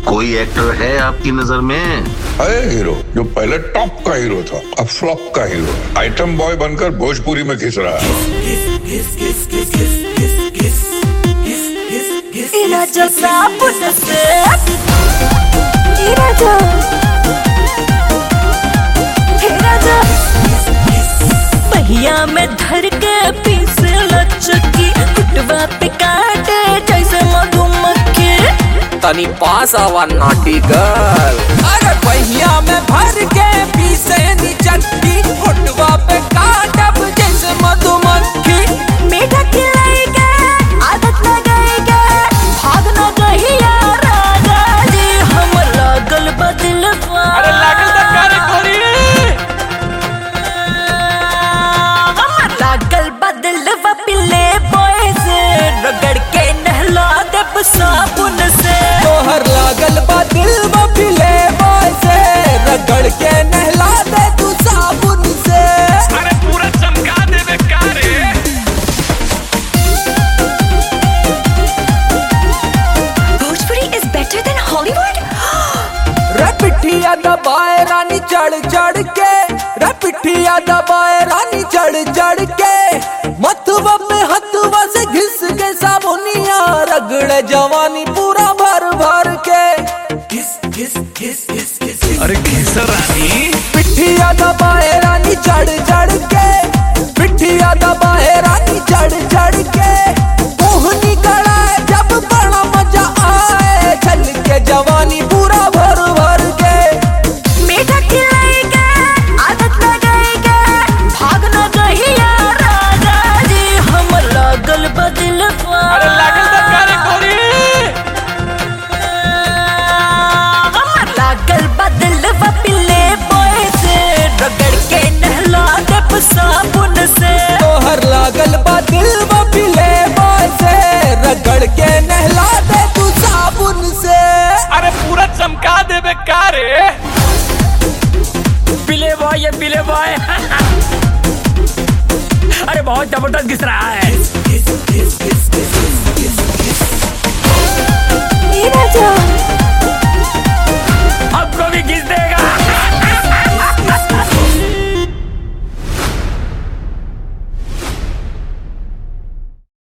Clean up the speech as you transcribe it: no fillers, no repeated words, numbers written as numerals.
कोई एक्टर है आपकी नजर में? है हीरो जो पहले टॉप का हीरो था, अब फ्लॉप का हीरो है। आइटम बॉय बनकर भोजपुरी में घिस रहा है। पहिया में धर के पीसे लचकी, कुटवा पे काटे जैसे मधुमक्खी। तनी पास आवा नॉटी गर्ल। अरे पहिया में भर के पीसे नी चटकी, कुटवा पे काटब जैसे मधुमक्खी। मीठा खिलाएगा, आदत लगाएगा, भाग न गहिया राजा जी। हम लागल बदलवा, अरे लागल त करे कोरी। हम लागल बदलवा पिले बॉय से, रगड़ के नहला देब साबुन से। तोहर लागल बा दिल में पिले बॉय से, रगड़ के नहला दे तू साबुन से। अरे पूरा चमका देबे कारे। Bhojpuri is better than Hollywood? रे पिठिया दबाए रानी चढ़ चढ़ के, रे पिठिया दबाए रानी चढ़ चढ़ के। मथुआ पे हथुआ से घिस के साबुनिया, रगड़े जवानी पूरा भर भर के। अरे घिस रानी। पिठिया दबाए रानी चढ़ चढ़ के, पिठिया दबाए रानी चढ़ चढ़ के। मोहनी कड़ाए जब बड़ा मजा आए, छल के जवानी पूरा भर भर के। मीठा खिलाएगा, आदत लगाएगा, भाग न गहिया राजा जी। हम लागल बदलवा, अरे लागल त करे कोरी। हम लागल बदलवा पिले बॉय से, रगड़ के नहला देब साबुन से। तोहर लागल बा दिल में पिले बॉय से, रगड़ के नहला दे तू साबुन से। अरे पूरा चमका देबे कारे। पिले बॉय, ये पिले बॉय। अरे बहुत जबरदस्त घिस रहा है। राजा